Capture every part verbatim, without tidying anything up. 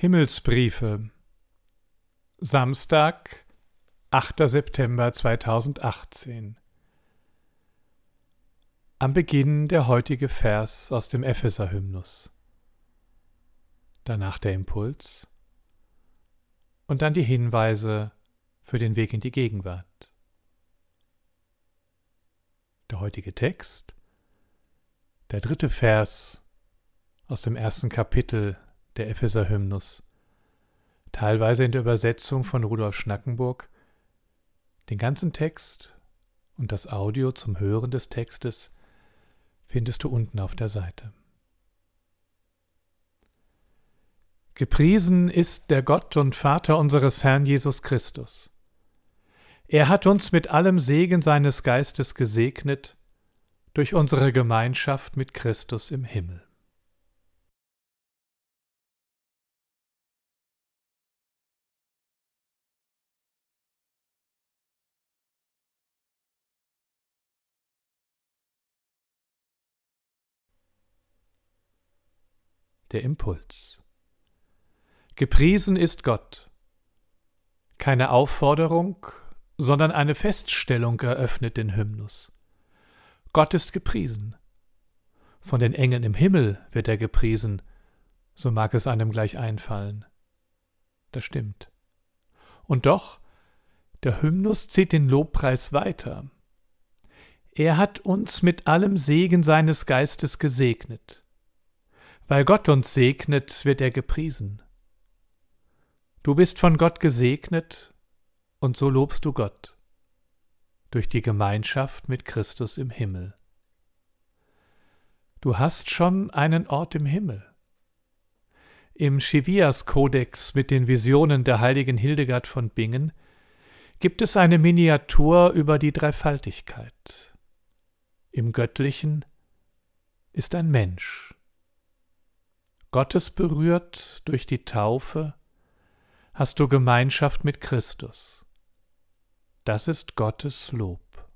Himmelsbriefe. Samstag, achter September zweitausendachtzehn. Am Beginn der heutige Vers aus dem Epheser-Hymnus. Danach der Impuls und dann die Hinweise für den Weg in die Gegenwart. Der heutige Text, der dritte Vers aus dem ersten Kapitel der Epheser-Hymnus, teilweise in der Übersetzung von Rudolf Schnackenburg. Den ganzen Text und das Audio zum Hören des Textes findest du unten auf der Seite. Gepriesen ist der Gott und Vater unseres Herrn Jesus Christus. Er hat uns mit allem Segen seines Geistes gesegnet durch unsere Gemeinschaft mit Christus im Himmel. Der Impuls. Gepriesen ist Gott. Keine Aufforderung, sondern eine Feststellung eröffnet den Hymnus. Gott ist gepriesen. Von den Engeln im Himmel wird er gepriesen, so mag es einem gleich einfallen. Das stimmt. Und doch, der Hymnus zieht den Lobpreis weiter. Er hat uns mit allem Segen seines Geistes gesegnet. Weil Gott uns segnet, wird er gepriesen. Du bist von Gott gesegnet und so lobst du Gott durch die Gemeinschaft mit Christus im Himmel. Du hast schon einen Ort im Himmel. Im Schivias-Kodex mit den Visionen der heiligen Hildegard von Bingen gibt es eine Miniatur über die Dreifaltigkeit. Im Göttlichen ist ein Mensch. Gottes berührt durch die Taufe, hast du Gemeinschaft mit Christus. Das ist Gottes Lob.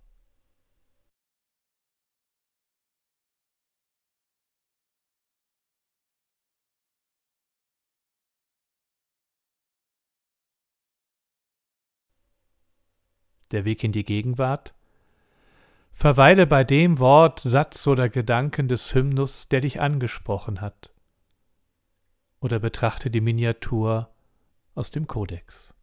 Der Weg in die Gegenwart? Verweile bei dem Wort, Satz oder Gedanken des Hymnus, der dich angesprochen hat. Oder betrachte die Miniatur aus dem Kodex.